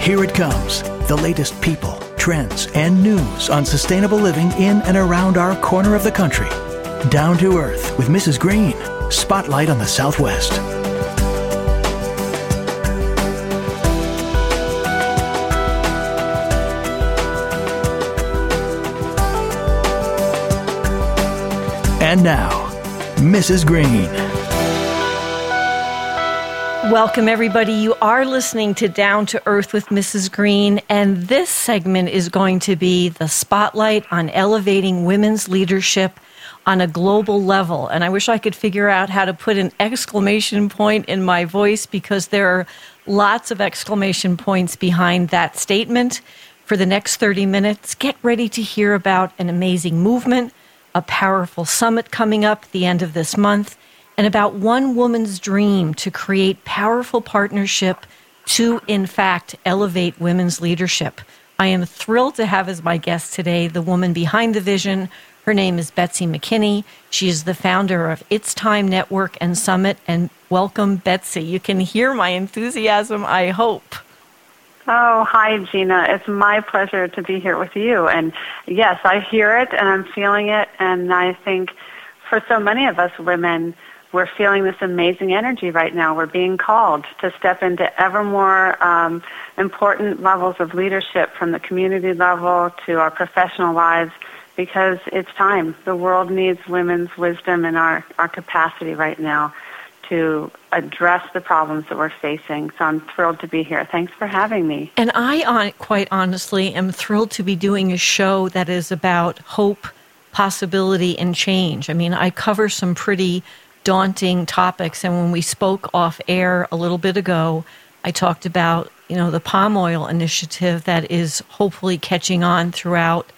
Here it comes, the latest people, trends, and news on sustainable living in and around our corner of the country. Down to Earth with Mrs. Green. Spotlight on the Southwest. And now, Mrs. Green. Welcome, everybody. You are listening to Down to Earth with Mrs. Green, and this segment is going to be the spotlight on elevating women's leadership on a global level. And I wish I could figure out how to put an exclamation point in my voice, because there are lots of exclamation points behind that statement. For the next 30 minutes, get ready to hear about an amazing movement, a powerful summit coming up at the end of this month, and about one woman's dream to create powerful partnership to, in fact, elevate women's leadership. I am thrilled to have as my guest today the woman behind the vision. Her name is Betsy McKinney. She is the founder of It's Time Network and Summit. And welcome, Betsy. You can hear my enthusiasm, I hope. Oh, hi, Gina. It's my pleasure to be here with you. And yes, I hear it and I'm feeling it. And I think for so many of us women, we're feeling this amazing energy right now. We're being called to step into ever more important levels of leadership, from the community level to our professional lives, because it's time. The world needs women's wisdom and our capacity right now to address the problems that we're facing. So I'm thrilled to be here. Thanks for having me. And I, quite honestly, am thrilled to be doing a show that is about hope, possibility, and change. I mean, I cover some pretty daunting topics, and when we spoke off air a little bit ago, I talked about, the palm oil initiative that is hopefully catching on throughout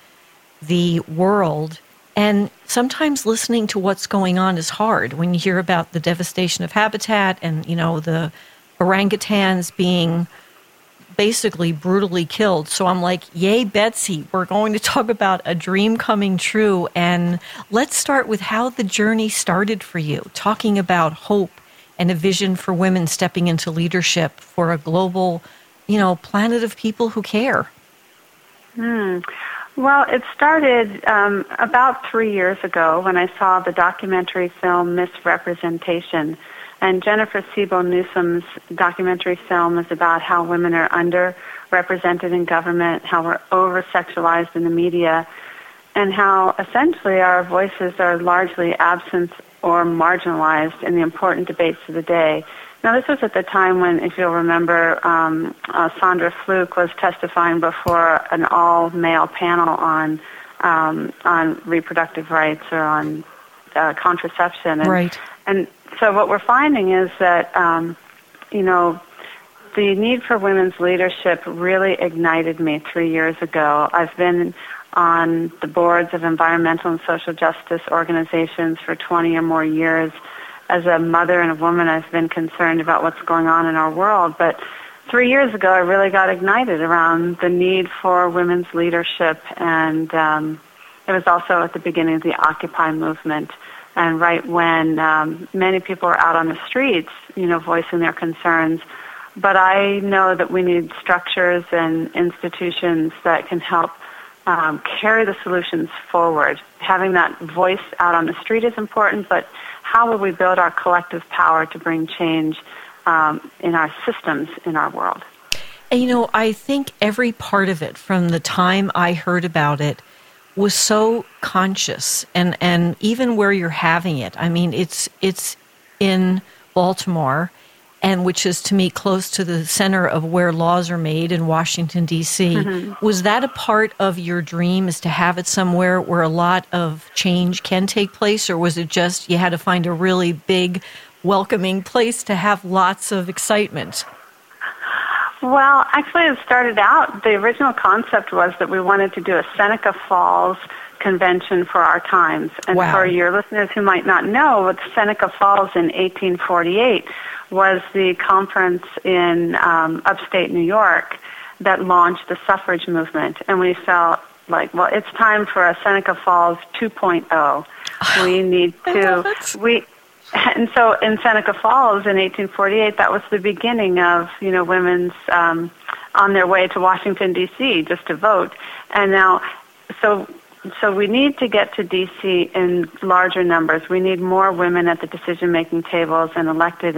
the world. And sometimes listening to what's going on is hard when you hear about the devastation of habitat and, the orangutans being basically brutally killed. So I'm like, yay, Betsy, we're going to talk about a dream coming true. And let's start with how the journey started for you, talking about hope and a vision for women stepping into leadership for a global, planet of people who care. Well, it started about 3 years ago when I saw the documentary film Misrepresentation. And Jennifer Siebel Newsom's documentary film is about how women are underrepresented in government, how we're over-sexualized in the media, and how essentially our voices are largely absent or marginalized in the important debates of the day. Now, this was at the time when, if you'll remember, Sandra Fluke was testifying before an all-male panel on reproductive rights or on contraception. Right. And so what we're finding is that, the need for women's leadership really ignited me 3 years ago. I've been on the boards of environmental and social justice organizations for 20 or more years. As a mother and a woman, I've been concerned about what's going on in our world. But 3 years ago, I really got ignited around the need for women's leadership. And it was also at the beginning of the Occupy movement. And right when many people are out on the streets, voicing their concerns. But I know that we need structures and institutions that can help carry the solutions forward. Having that voice out on the street is important, but how will we build our collective power to bring change in our systems in our world? And, I think every part of it, from the time I heard about it, was so conscious, and even where you're having it. I mean, it's in Baltimore, and which is to me close to the center of where laws are made in Washington, D.C. Mm-hmm. Was that a part of your dream, is to have it somewhere where a lot of change can take place, or was it just you had to find a really big, welcoming place to have lots of excitement? Well, actually, it started out, the original concept was that we wanted to do a Seneca Falls convention for our times. And wow. For your listeners who might not know, what Seneca Falls in 1848 was the conference in upstate New York that launched the suffrage movement. And we felt like, well, it's time for a Seneca Falls 2.0. We need to... And so in Seneca Falls in 1848, that was the beginning of, women's on their way to Washington, D.C. just to vote. And now, so we need to get to D.C. in larger numbers. We need more women at the decision-making tables and elected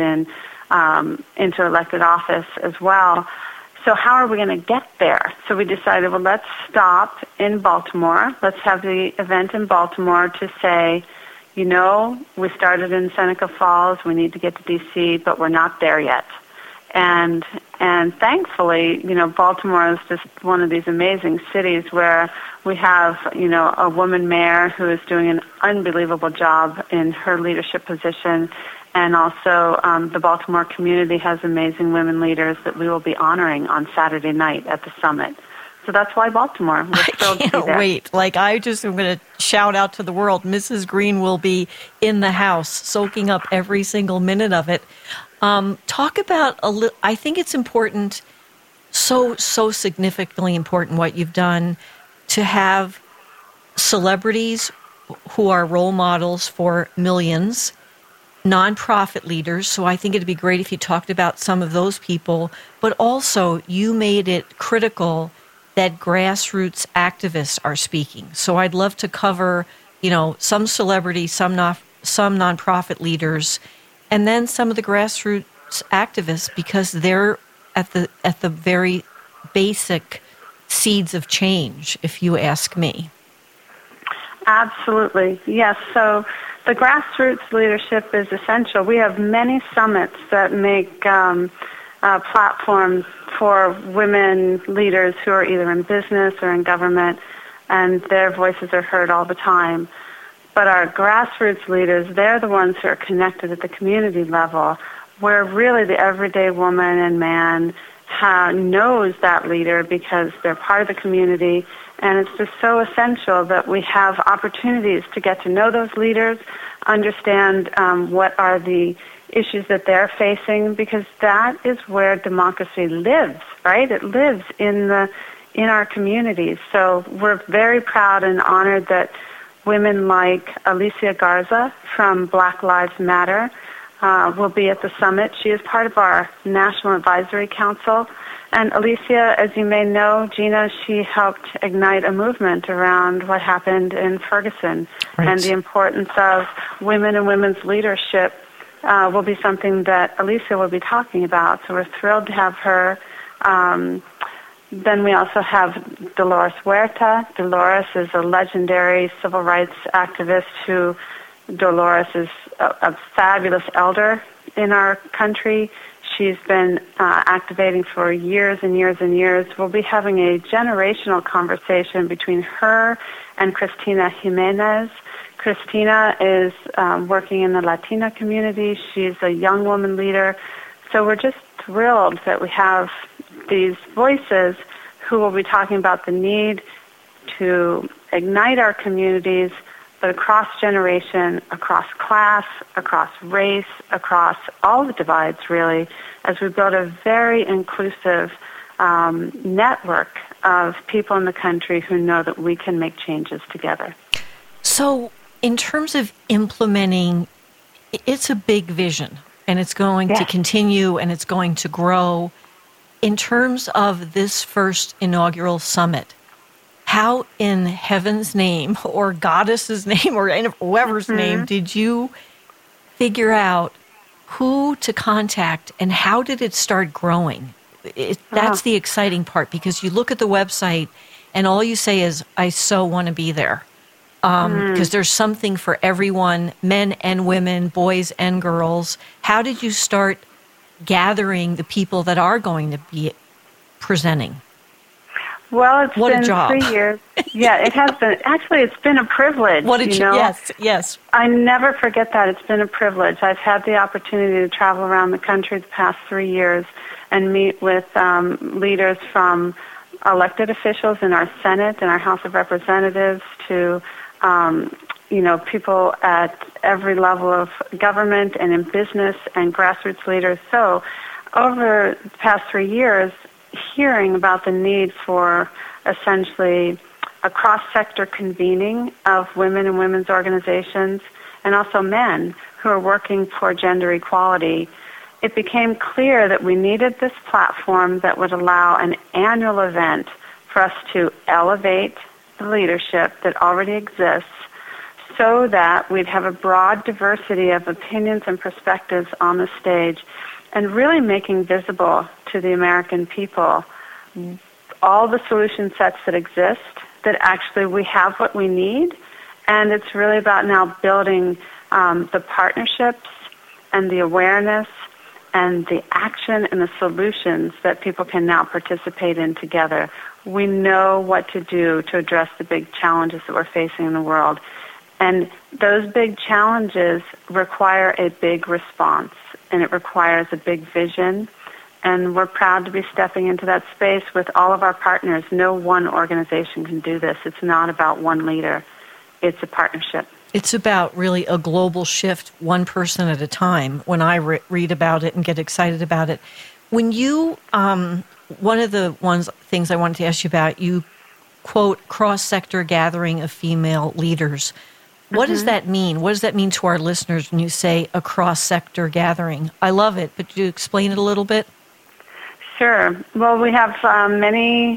into elected office as well. So how are we going to get there? So we decided, well, let's stop in Baltimore. Let's have the event in Baltimore to say, you know, we started in Seneca Falls. We need to get to D.C., but we're not there yet. And thankfully, you know, Baltimore is just one of these amazing cities where we have, you know, a woman mayor who is doing an unbelievable job in her leadership position. And also the Baltimore community has amazing women leaders that we will be honoring on Saturday night at the summit. So that's why Baltimore. We're thrilled to be there. I can't wait. Like, I just am going to shout out to the world. Mrs. Green will be in the house, soaking up every single minute of it. Talk about I think it's important, so significantly important what you've done to have celebrities who are role models for millions, nonprofit leaders. So I think it'd be great if you talked about some of those people, but also you made it critical that grassroots activists are speaking. So I'd love to cover, you know, some celebrities, some nonprofit leaders, and then some of the grassroots activists, because they're at the very basic seeds of change, if you ask me. Absolutely, yes. So the grassroots leadership is essential. We have many summits that make platforms for women leaders who are either in business or in government, and their voices are heard all the time. But our grassroots leaders, they're the ones who are connected at the community level, where really the everyday woman and man knows that leader because they're part of the community. And it's just so essential that we have opportunities to get to know those leaders, understand what are the issues that they're facing, because that is where democracy lives, right? It lives in our communities. So we're very proud and honored that women like Alicia Garza from Black Lives Matter will be at the summit. She is part of our National Advisory Council. And Alicia, as you may know, Gina, she helped ignite a movement around what happened in Ferguson. Right. And the importance of women and women's leadership will be something that Alicia will be talking about. So we're thrilled to have her. Then we also have Dolores Huerta. Dolores is a legendary civil rights activist Dolores is a fabulous elder in our country. She's been activating for years and years and years. We'll be having a generational conversation between her and Cristina Jimenez. Cristina is working in the Latina community. She's a young woman leader. So we're just thrilled that we have these voices who will be talking about the need to ignite our communities, but across generation, across class, across race, across all the divides, really, as we build a very inclusive network of people in the country who know that we can make changes together. So in terms of implementing, it's a big vision, and it's going to continue, and it's going to grow. In terms of this first inaugural summit, how in heaven's name or goddess's name or whoever's name did you figure out who to contact, and how did it start growing? That's the exciting part, because you look at the website and all you say is, I so want to be there. Because there's something for everyone, men and women, boys and girls. How did you start gathering the people that are going to be presenting? Well, it's what been a job. 3 years. Yeah, it has been. Actually, it's been a privilege. What did you know? Yes. I never forget that. It's been a privilege. I've had the opportunity to travel around the country the past 3 years and meet with leaders from elected officials in our Senate and our House of Representatives to people at every level of government and in business and grassroots leaders. So over the past 3 years, hearing about the need for essentially a cross-sector convening of women and women's organizations and also men who are working for gender equality it became clear that we needed this platform that would allow an annual event for us to elevate the leadership that already exists so that we'd have a broad diversity of opinions and perspectives on the stage and really making visible to the American people all the solution sets that exist, that actually we have what we need, and it's really about now building the partnerships and the awareness and the action and the solutions that people can now participate in together. We know what to do to address the big challenges that we're facing in the world. And those big challenges require a big response, and it requires a big vision. And we're proud to be stepping into that space with all of our partners. No one organization can do this. It's not about one leader. It's a partnership. It's about really a global shift, one person at a time, when I read about it and get excited about it. When you, one of the things I wanted to ask you about, you quote, cross-sector gathering of female leaders. What does that mean? What does that mean to our listeners when you say a cross-sector gathering? I love it, but could you explain it a little bit? Sure. Well, we have many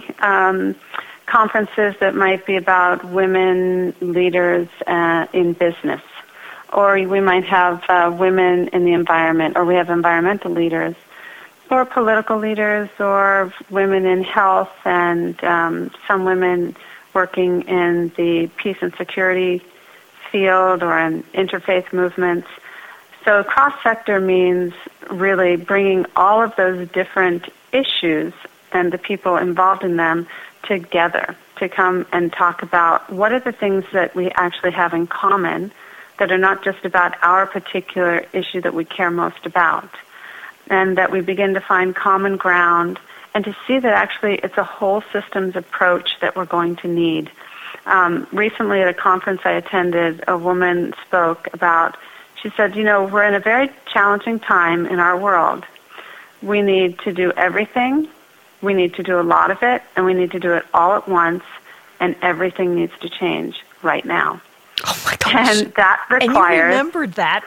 conferences that might be about women leaders in business, or we might have women in the environment, or we have environmental leaders, or political leaders, or women in health, and some women working in the peace and security field or in interfaith movements. So cross-sector means really bringing all of those different issues and the people involved in them together to come and talk about what are the things that we actually have in common that are not just about our particular issue that we care most about, and that we begin to find common ground and to see that actually it's a whole systems approach that we're going to need. Recently at a conference I attended, a woman spoke about, she said, we're in a very challenging time in our world. We need to do everything, we need to do a lot of it, and we need to do it all at once, and everything needs to change right now. Oh my gosh. And that requires... And you remembered that.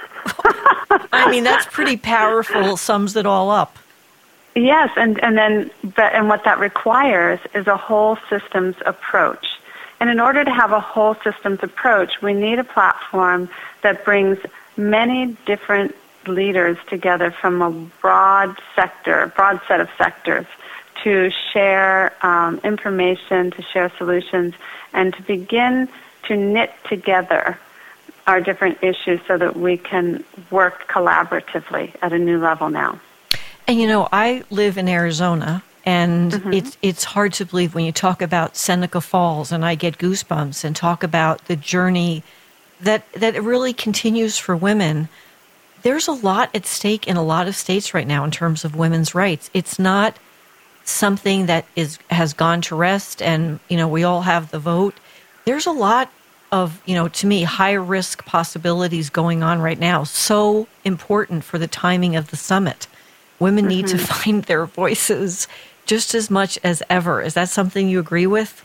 I mean, that's pretty powerful, sums it all up. Yes, and what that requires is a whole systems approach. And in order to have a whole systems approach, we need a platform that brings many different leaders together from a broad set of sectors to share information, to share solutions, and to begin to knit together our different issues so that we can work collaboratively at a new level now. And I live in Arizona, and it's hard to believe when you talk about Seneca Falls, and I get goosebumps, and talk about the journey that it really continues for women. There's a lot at stake in a lot of states right now in terms of women's rights. It's not something that has gone to rest, and we all have the vote. There's a lot of to me high-risk possibilities going on right now. So important for the timing of the summit. Women need to find their voices just as much as ever. Is that something you agree with?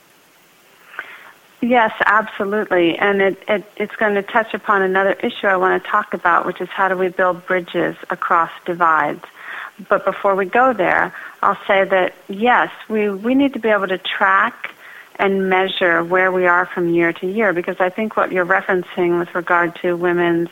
Yes, absolutely. And it's going to touch upon another issue I want to talk about, which is how do we build bridges across divides. But before we go there, I'll say that, yes, we need to be able to track and measure where we are from year to year, because I think what you're referencing with regard to women's,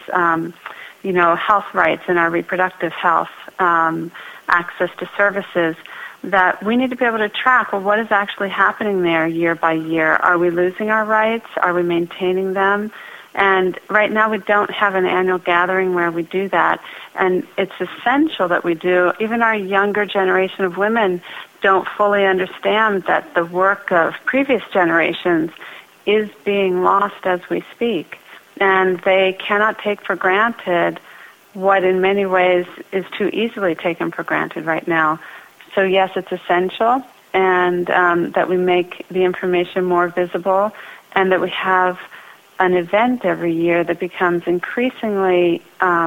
health rights and our reproductive health, access to services, that we need to be able to track, well, what is actually happening there year by year? Are we losing our rights? Are we maintaining them? And right now we don't have an annual gathering where we do that. And it's essential that we do. Even our younger generation of women don't fully understand that the work of previous generations is being lost as we speak. And they cannot take for granted what in many ways is too easily taken for granted right now. So yes, it's essential, and that we make the information more visible, and that we have an event every year that becomes increasingly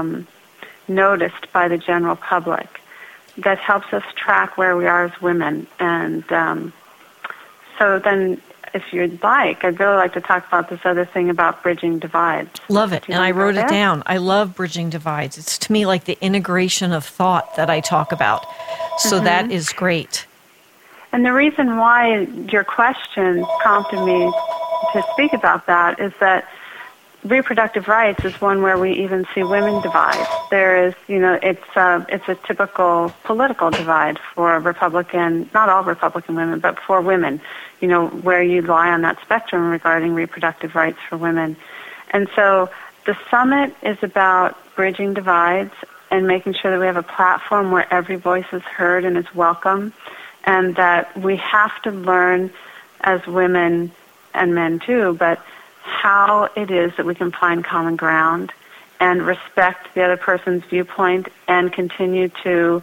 noticed by the general public, that helps us track where we are as women. And so then if you'd like, I'd really like to talk about this other thing about bridging divides. Love it. And I wrote it down. I love bridging divides. It's to me like the integration of thought that I talk about. So that is great. And the reason why your question prompted me to speak about that is that reproductive rights is one where we even see women divide. There is, it's a typical political divide for Republican, not all Republican women, but for women, where you lie on that spectrum regarding reproductive rights for women. And so the summit is about bridging divides and making sure that we have a platform where every voice is heard and is welcome, and that we have to learn as women and men too, but how it is that we can find common ground and respect the other person's viewpoint and continue to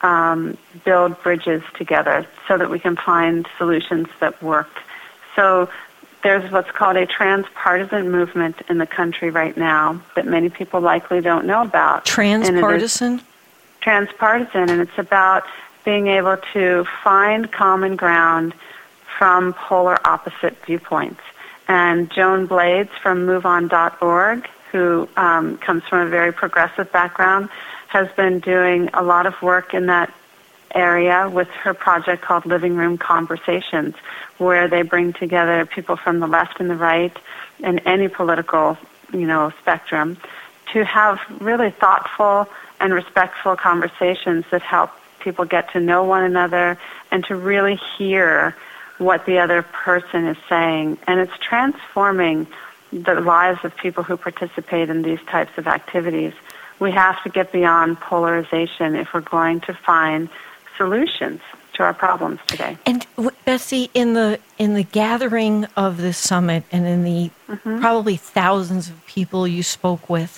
build bridges together so that we can find solutions that work. So there's what's called a transpartisan movement in the country right now that many people likely don't know about. Transpartisan? Transpartisan, and it's about being able to find common ground from polar opposite viewpoints. And Joan Blades from MoveOn.org, who comes from a very progressive background, has been doing a lot of work in that area with her project called Living Room Conversations, where they bring together people from the left and the right and any political, spectrum to have really thoughtful and respectful conversations that help people get to know one another and to really hear what the other person is saying. And it's transforming the lives of people who participate in these types of activities. We have to get beyond polarization if we're going to find solutions to our problems today. And Bessie, in the gathering of this summit and in the probably thousands of people you spoke with,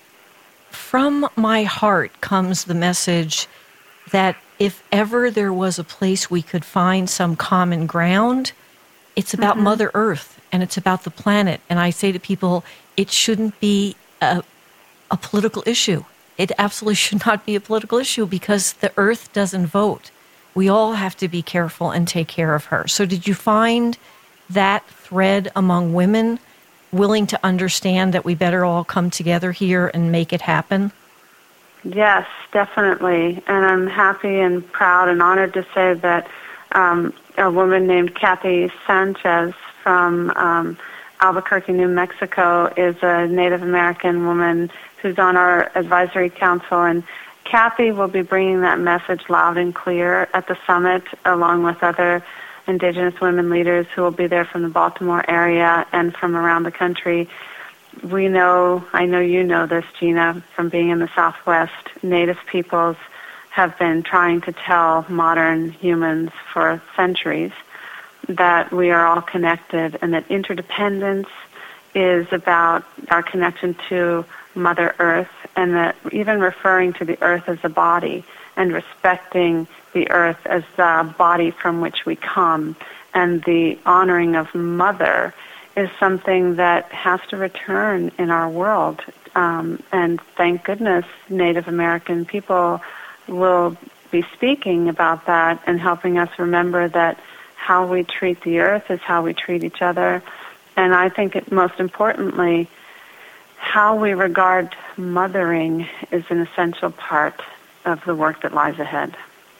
from my heart comes the message that if ever there was a place we could find some common ground, it's about Mother Earth and it's about the planet. And I say to people, it shouldn't be a political issue. It absolutely should not be a political issue because the Earth doesn't vote. We all have to be careful and take care of her. So did you find that thread among women willing to understand that we better all come together here and make it happen? Yes, definitely. And I'm happy and proud and honored to say that a woman named Kathy Sanchez from Albuquerque, New Mexico, is a Native American woman who's on our advisory council. And Kathy will be bringing that message loud and clear at the summit, along with other Indigenous women leaders who will be there from the Baltimore area and from around the country. I know you know this, Gina, from being in the Southwest. Native peoples have been trying to tell modern humans for centuries that we are all connected and that interdependence is about our connection to Mother Earth, and that even referring to the earth as a body and respecting the earth as the body from which we come and the honoring of Mother is something that has to return in our world. And thank goodness Native American people will be speaking about that and helping us remember that how we treat the earth is how we treat each other. And I think most importantly, how we regard mothering is an essential part of the work that lies ahead.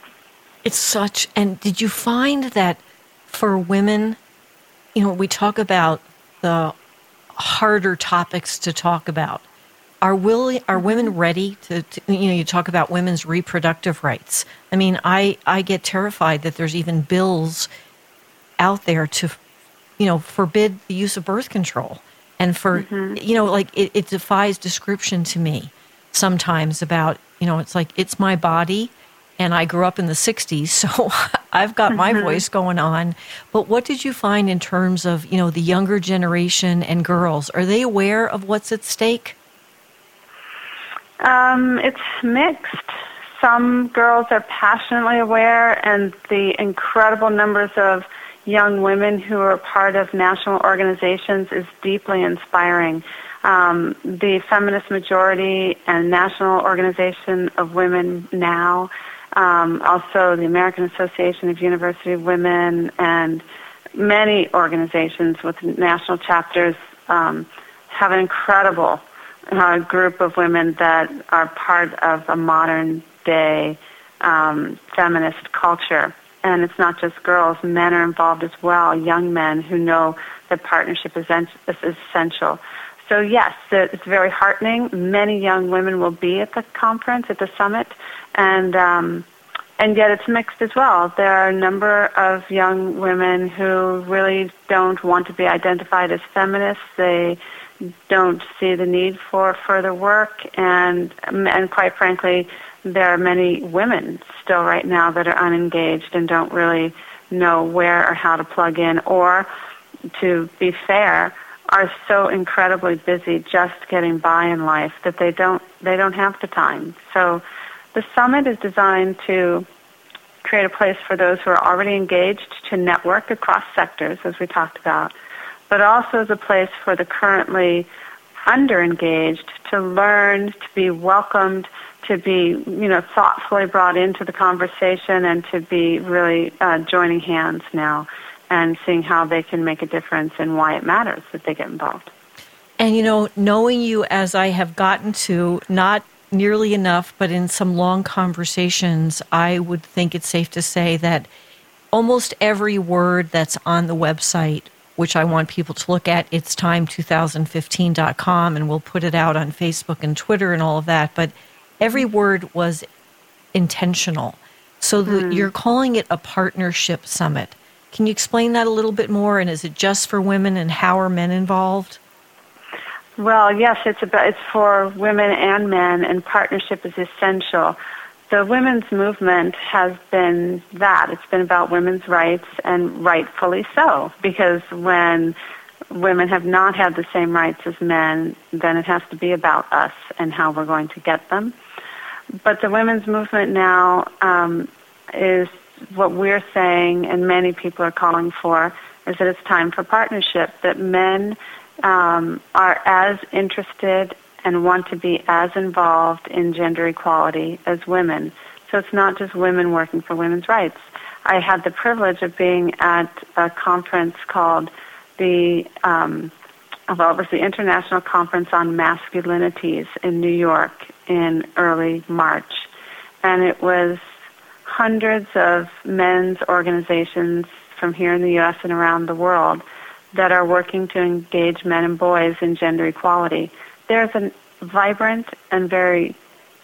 And did you find that for women, we talk about the harder topics to talk about. Are women ready to you talk about women's reproductive rights? I mean, I get terrified that there's even bills out there to, forbid the use of birth control. And for, it defies description to me sometimes about, it's like, it's my body. And I grew up in the 60s, so I've got my voice going on. But what did you find in terms of, the younger generation and girls? Are they aware of what's at stake? It's mixed. Some girls are passionately aware, and the incredible numbers of young women who are part of national organizations is deeply inspiring. The Feminist Majority and National Organization of Women Now, also the American Association of University Women, and many organizations with national chapters have an incredible group of women that are part of a modern-day feminist culture. And it's not just girls. Men are involved as well, young men who know that partnership is essential. So, yes, it's very heartening. Many young women will be at the conference, at the summit, and yet it's mixed as well. There are a number of young women who really don't want to be identified as feminists. They don't see the need for further work, and quite frankly, there are many women still right now that are unengaged and don't really know where or how to plug in, or, to be fair, are so incredibly busy just getting by in life that they don't have the time. So the summit is designed to create a place for those who are already engaged to network across sectors, as we talked about, but also as a place for the currently under-engaged to learn, to be welcomed, to be, thoughtfully brought into the conversation, and to be really joining hands now and seeing how they can make a difference and why it matters that they get involved. And, knowing you as I have gotten to, not nearly enough, but in some long conversations, I would think it's safe to say that almost every word that's on the website, which I want people to look at, itstime2015.com, and we'll put it out on Facebook and Twitter and all of that, but every word was intentional. So you're calling it a partnership summit. Can you explain that a little bit more? And is it just for women, and how are men involved? Well, yes, it's for women and men, and partnership is essential. The women's movement has been that. It's been about women's rights, and rightfully so, because when women have not had the same rights as men, then it has to be about us and how we're going to get them. But the women's movement now is what we're saying, and many people are calling for, is that it's time for partnership, that men are as interested and want to be as involved in gender equality as women. So it's not just women working for women's rights. I had the privilege of being at a conference called it was the International Conference on Masculinities in New York in early March. And it was hundreds of men's organizations from here in the U.S. and around the world that are working to engage men and boys in gender equality. There's a vibrant and very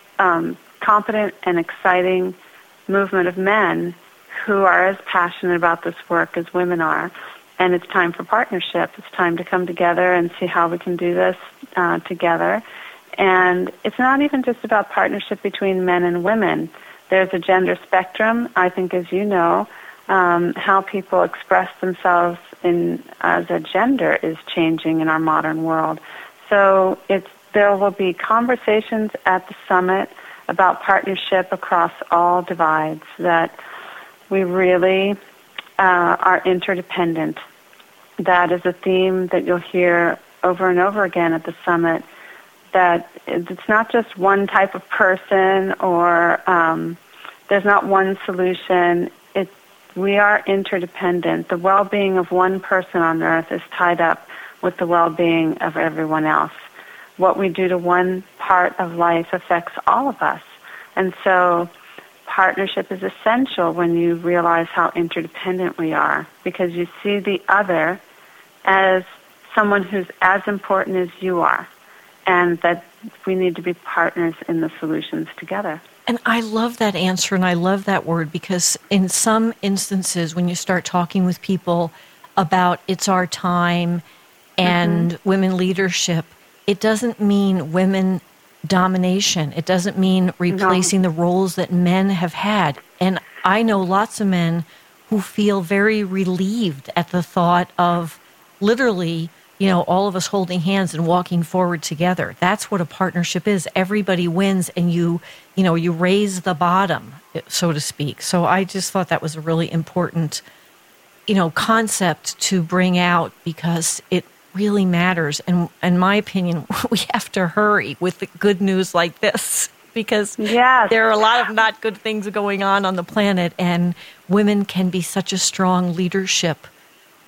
competent and exciting movement of men who are as passionate about this work as women are. And it's time for partnership. It's time to come together and see how we can do this together. And it's not even just about partnership between men and women. There's a gender spectrum. I think, as you know, how people express themselves as a gender is changing in our modern world. So there will be conversations at the summit about partnership across all divides, that we really are interdependent. That is a theme that you'll hear over and over again at the summit, that it's not just one type of person, or there's not one solution. We are interdependent. The well-being of one person on earth is tied up with the well-being of everyone else. What we do to one part of life affects all of us. And so partnership is essential when you realize how interdependent we are, because you see the other as someone who's as important as you are, and that we need to be partners in the solutions together. And I love that answer, and I love that word, because in some instances when you start talking with people about it's our time and women leadership, it doesn't mean women domination. It doesn't mean replacing the roles that men have had. And I know lots of men who feel very relieved at the thought of literally, all of us holding hands and walking forward together. That's what a partnership is. Everybody wins, and you raise the bottom, so to speak. So I just thought that was a really important, concept to bring out, because it really matters. And in my opinion, we have to hurry with the good news like this, because there are a lot of not good things going on the planet, and women can be such a strong leadership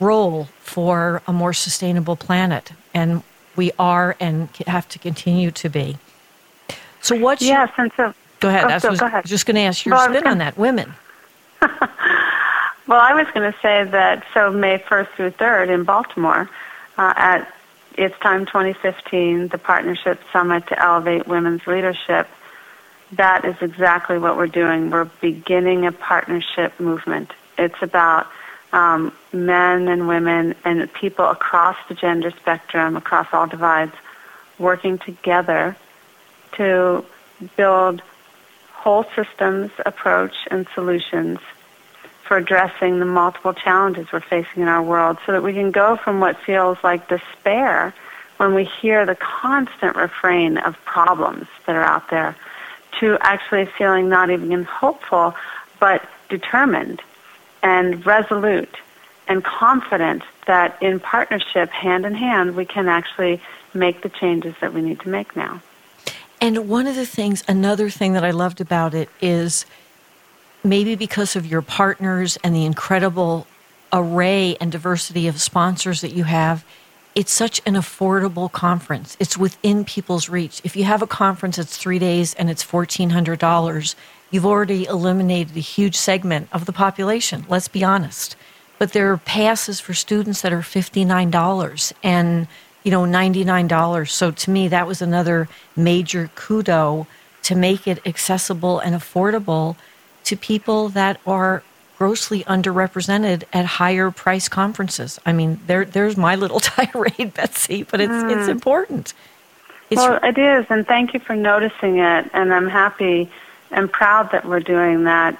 role for a more sustainable planet. And we are and have to continue to be. So what's yes, and so go ahead. Go ahead. I was just going to ask your spin on that. Women. Well, I was going to say that so May 1st through 3rd in Baltimore at It's Time 2015, the Partnership Summit to Elevate Women's Leadership, that is exactly what we're doing. We're beginning a partnership movement. It's about men and women and people across the gender spectrum, across all divides, working together to build whole systems approach and solutions for addressing the multiple challenges we're facing in our world so that we can go from what feels like despair when we hear the constant refrain of problems that are out there to actually feeling not even hopeful but determined and resolute and confident that in partnership, hand in hand, we can actually make the changes that we need to make now. And another thing that I loved about it is maybe because of your partners and the incredible array and diversity of sponsors that you have, it's such an affordable conference. It's within people's reach. If you have a conference that's 3 days and it's $1,400, you've already eliminated a huge segment of the population, let's be honest. But there are passes for students that are $59 and $99. So to me, that was another major kudo to make it accessible and affordable to people that are grossly underrepresented at higher price conferences. I mean, there's my little tirade, Betsy, but it's important. It is, and thank you for noticing it, and I'm happy and proud that we're doing that.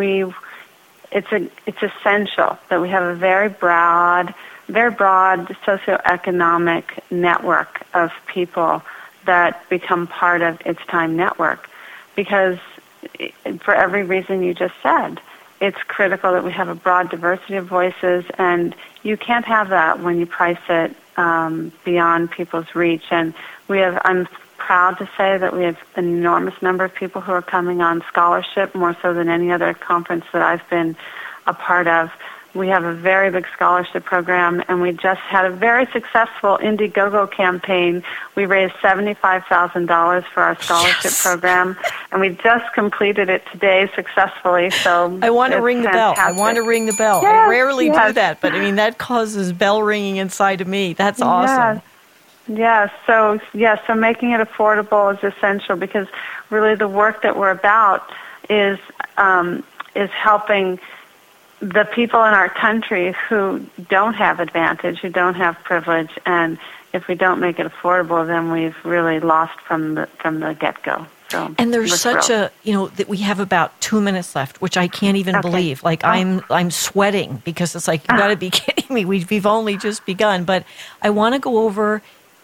It's essential that we have a very broad socioeconomic network of people that become part of It's Time Network, because for every reason you just said, it's critical that we have a broad diversity of voices, and you can't have that when you price it beyond people's reach. And I'm proud to say that we have an enormous number of people who are coming on scholarship, more so than any other conference that I've been a part of. We have a very big scholarship program, and we just had a very successful Indiegogo campaign. We raised $75,000 for our scholarship program, and we just completed it today successfely. So I want to ring the bell. I want to ring the bell. Yes, I rarely do that, but I mean that causes bell ringing inside of me. That's awesome. Yes. So making it affordable is essential, because really the work that we're about is helping the people in our country who don't have advantage, who don't have privilege, and if we don't make it affordable, then we've really lost from the get-go. So, and there's such that we have about 2 minutes left, which I can't even believe. Like I'm sweating because it's like, you got to be kidding me. We've only just begun, but I want to go over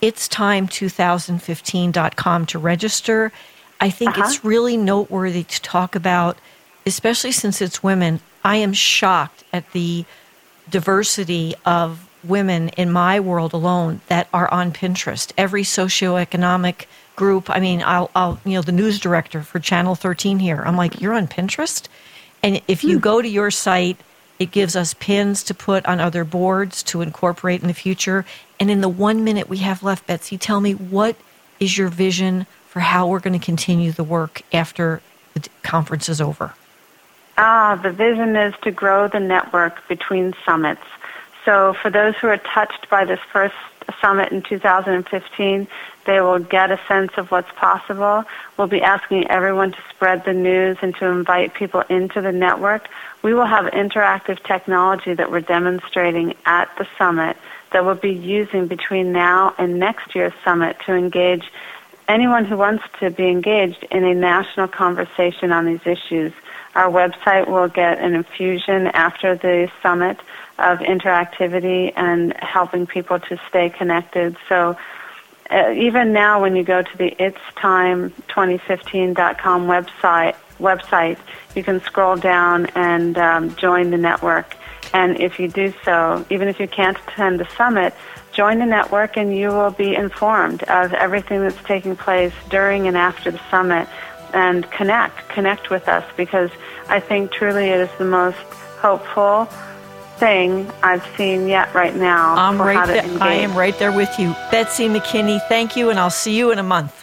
itstime2015.com to register. I think it's really noteworthy to talk about, especially since it's women. I am shocked at the diversity of women in my world alone that are on Pinterest. Every socioeconomic group. I mean, I'll the news director for Channel 13 here. I'm like, you're on Pinterest? And if you go to your site, it gives us pins to put on other boards to incorporate in the future. And in the 1 minute we have left, Betsy, tell me, what is your vision for how we're going to continue the work after the conference is over? The vision is to grow the network between summits. So for those who are touched by this first summit in 2015, they will get a sense of what's possible. We'll be asking everyone to spread the news and to invite people into the network. We will have interactive technology that we're demonstrating at the summit that we'll be using between now and next year's summit to engage anyone who wants to be engaged in a national conversation on these issues. Our website will get an infusion after the summit of interactivity and helping people to stay connected. So even now when you go to the itstime2015.com website, you can scroll down and join the network. And if you do so, even if you can't attend the summit, join the network and you will be informed of everything that's taking place during and after the summit. And connect with us, because I think truly it is the most hopeful, thing I've seen yet right now. I am right there with you. Betsy McKinney, thank you, and I'll see you in a month.